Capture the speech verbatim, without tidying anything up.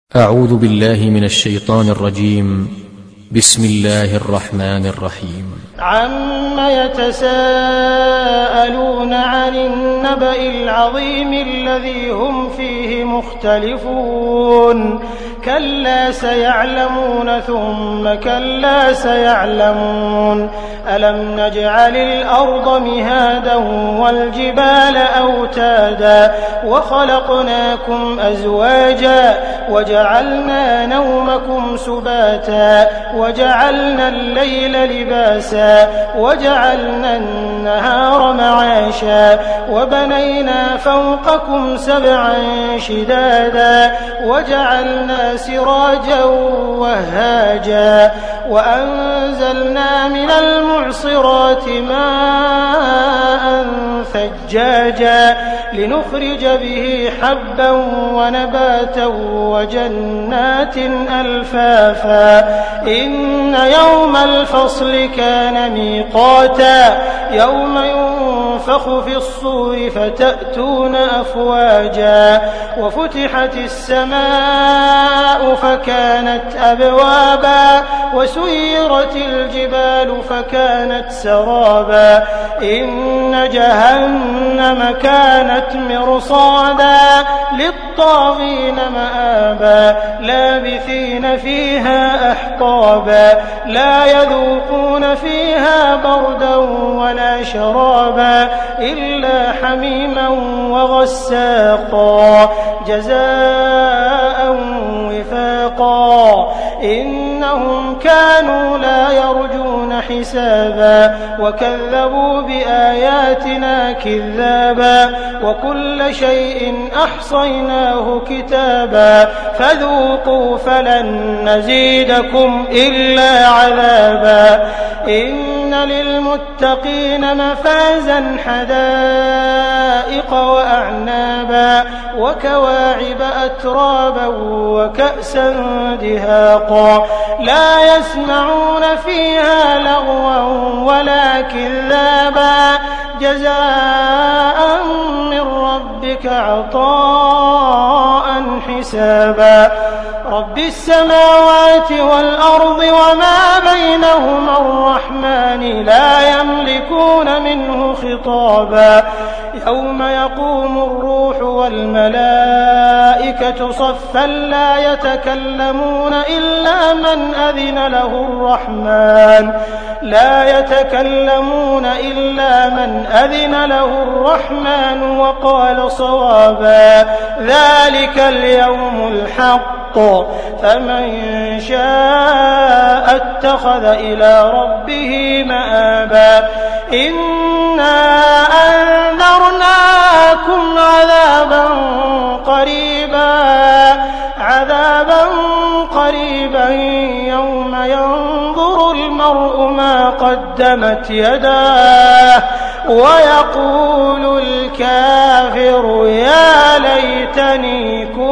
أعوذ بالله من الشيطان الرجيم. بسم الله الرحمن الرحيم. عم يتساءلون عن النبأ العظيم الذي هم فيه مختلفون كلا سيعلمون ثم كلا سيعلمون ألم نجعل الأرض مهادا والجبال أوتادا وخلقناكم أزواجا وجعلنا نومكم سباتا وجعلنا الليل لباسا وجعلنا النهار معاشا وبنينا فوقكم سبعا شدادا وجعلنا سراجا وهاجا وأنزلنا من المعصرات ماء ثجاجا لنخرج به حبا ونباتا وجنات ألفافا إن يوم الفصل كان ميقاتا يوم ينفخ في الصور فتأتون أفواجا وفتحت السماء فكانت أبوابا وسيرت الجبال فكانت سرابا إن جهنم كانت مرصادا للطاغين مآبا لابثين فيها أحقابا لا يذوقون فيها بردا ولا شرابا إلا حميما وغساقا جزاء وفاقا إنهم كانوا لا يرجون حسابا وكذبوا بآياتنا كذابا وكل شيء أحصيناه كتابا فذوقوا فلن نزيدكم إلا عذابا إن للمتقين مفازا حدائق وأعنابا وكواعب أترابا وكأسا دهاقا لا يسمعون فيها لغوا ولا كذابا جزاء من ربك عطاء حسابا رب السماوات والأرض وما بينهما الرحمن لا يملكون منه خطابا يوم يقوم الروح والملائكة صفا لا يتكلمون إلا من أذن له الرحمن لا يتكلمون إلا من أذن له الرحمن وقال صوابا ذلك اليوم الحق فمن شاء اتخذ إلى ربه مآبا إنا أنذرناكم عذابا قريبا عذابا قريبا يوم ينظر المرء ما قدمت يداه ويقول الكافر يا ليتني كنت